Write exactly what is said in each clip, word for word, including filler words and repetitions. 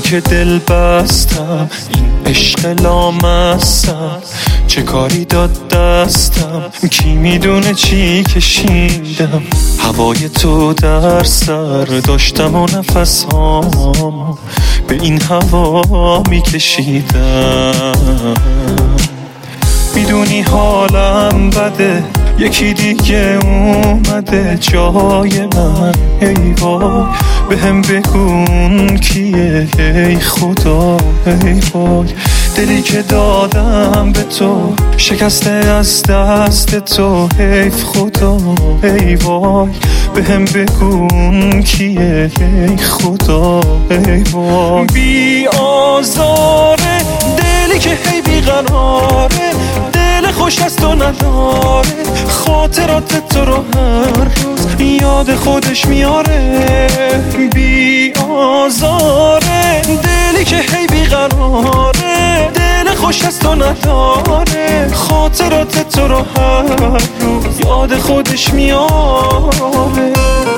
که دل بستم، این عشق لامستم، چه کاری داد دستم، کی میدونه چی کشیدم. هوای تو در سر داشتم و نفسام به این هوا میکشیدم. میدونی حالم بده، یکی دیگه اومده جای من. ای وای به هم بگون کیه، ای خدا ای وای. دلی که دادم به تو شکسته از دست تو، حیف خدا ای وای. به هم بگون کیه، ای خدا ای وای. بی آزاره دلی که هی بیقراره، دل خوش از تو نداره، خاطرات تو رو هر روز یاد خودش میاره. بی آزاره دلی که هی بیقراره، دل خوش از تو نداره، خاطرات تو رو هر روز یاد خودش میاره.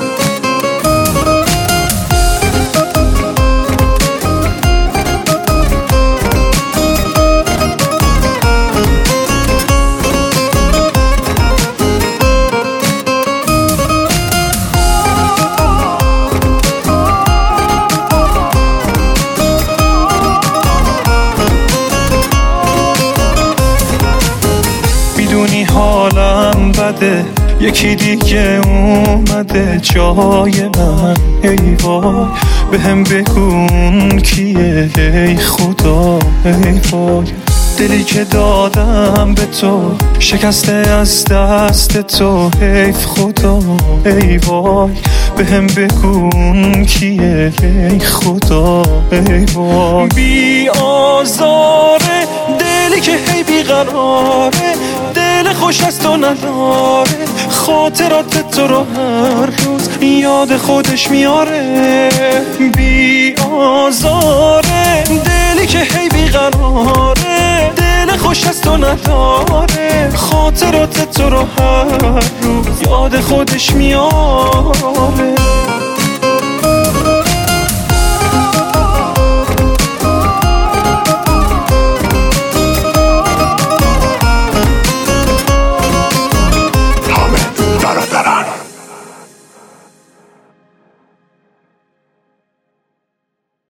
میدونی حالم بده، یکی دیگه اومده جای من. ای وای به هم بگون کیه، ای خدا ای وای. دلی که دادم به تو شکسته از دست تو، حیف خدا ای وای. به هم بگون کیه، ای خدا ای وای. بی آزاره دلی که هی بیقراره، دل خوش از تو نداره، خاطرات تو رو هر روز یاد خودش میاره. بی آزاره دلی که هی بیقراره، دل خوش از تو نداره، خاطرات تو رو هر روز یاد خودش میاره.